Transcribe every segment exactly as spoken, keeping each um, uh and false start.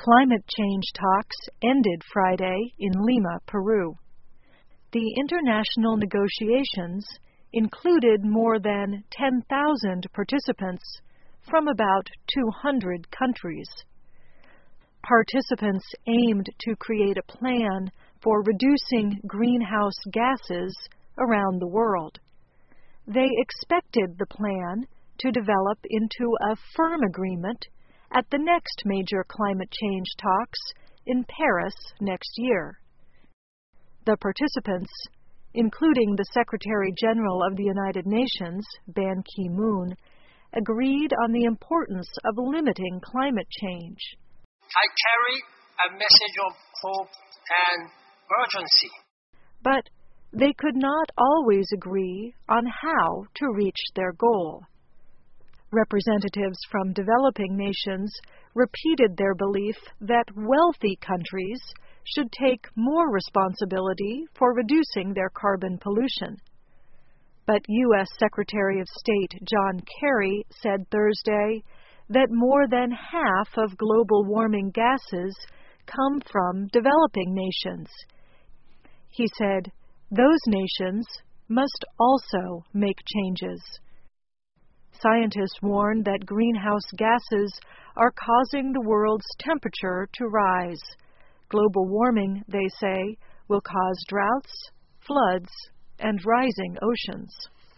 Climate change talks ended Friday in Lima, Peru. The international negotiations included more than ten thousand participants from about two hundred countries. Participants aimed to create a plan for reducing greenhouse gases around the world. They expected the plan to develop into a firm agreement at the next major climate change talks in Paris next year. The participants, including the Secretary General of the United Nations, Ban Ki-moon, agreed on the importance of limiting climate change. I carry a message of hope and urgency. But they could not always agree on how to reach their goal. Representatives from developing nations repeated their belief that wealthy countries should take more responsibility for reducing their carbon pollution. But U S Secretary of State John Kerry said Thursday that more than half of global warming gases come from developing nations. He said those nations must also make changes. Scientists warn that greenhouse gases are causing the world's temperature to rise. Global warming, they say, will cause droughts, floods, and rising oceans.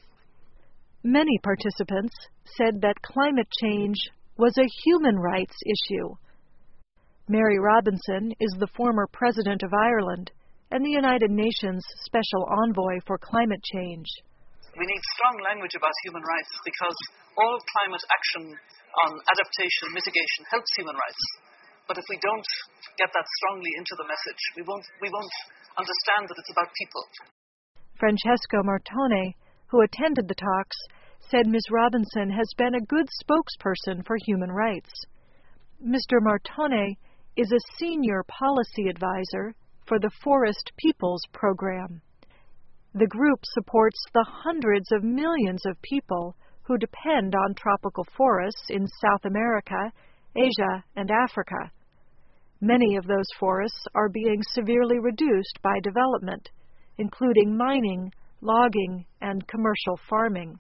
Many participants said that climate change was a human rights issue. Mary Robinson is the former President of Ireland and the United Nations Special Envoy for Climate Change. We need strong language about human rights because all climate action on adaptation, mitigation helps human rights. But if we don't get that strongly into the message, we won't, we won't understand that it's about people. Francesco Martone, who attended the talks, said Miz Robinson has been a good spokesperson for human rights. Mister Martone is a senior policy advisor for the Forest Peoples Program. The group supports the hundreds of millions of people who depend on tropical forests in South America, Asia, and Africa. Many of those forests are being severely reduced by development, including mining, logging, and commercial farming.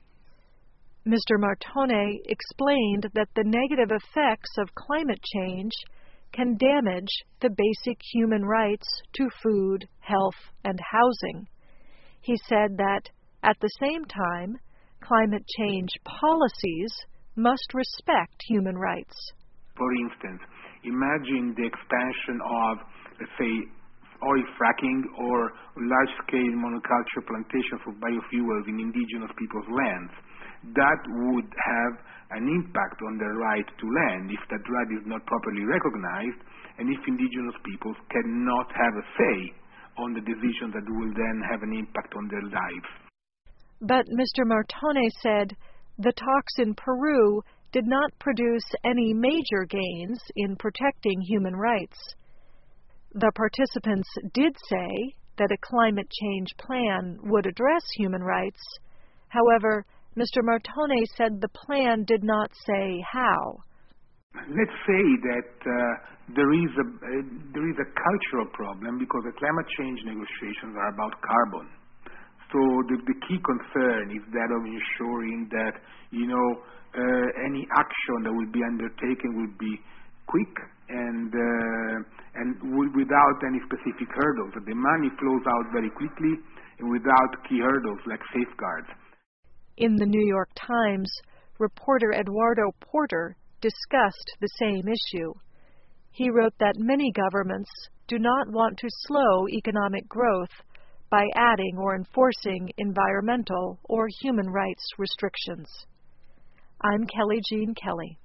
Mister Martone explained that the negative effects of climate change can damage the basic human rights to food, health, and housing. He said that, at the same time, climate change policies must respect human rights. For instance, imagine the expansion of, let's say, oil fracking or large-scale monoculture plantation for biofuels in indigenous people's lands. That would have an impact on their right to land if that right is not properly recognized and if indigenous peoples cannot have a say on the decision that will then have an impact on their lives. But Mister Martone said the talks in Peru did not produce any major gains in protecting human rights. The participants did say that a climate change plan would address human rights. However, Mister Martone said the plan did not say how. Let's say that uh, there is a uh, there is a cultural problem because the climate change negotiations are about carbon. So the, the key concern is that of ensuring that you know uh, any action that will be undertaken will be quick and uh, and w- without any specific hurdles. That the money flows out very quickly and without key hurdles like safeguards. In the New York Times, reporter Eduardo Porter discussed the same issue. He wrote that many governments do not want to slow economic growth by adding or enforcing environmental or human rights restrictions. I'm Kelly Jean Kelly.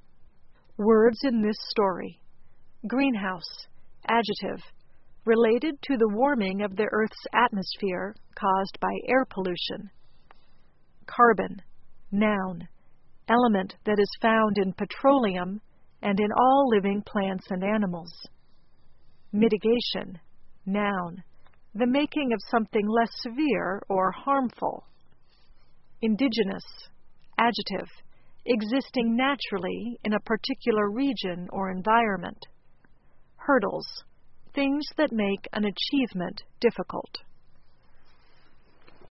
Words in this story. Greenhouse, adjective, related to the warming of the Earth's atmosphere caused by air pollution. Carbon, noun, element that is found in petroleum and in all living plants and animals. Mitigation, noun, the making of something less severe or harmful. Indigenous, adjective, existing naturally in a particular region or environment. Hurdles, things that make an achievement difficult.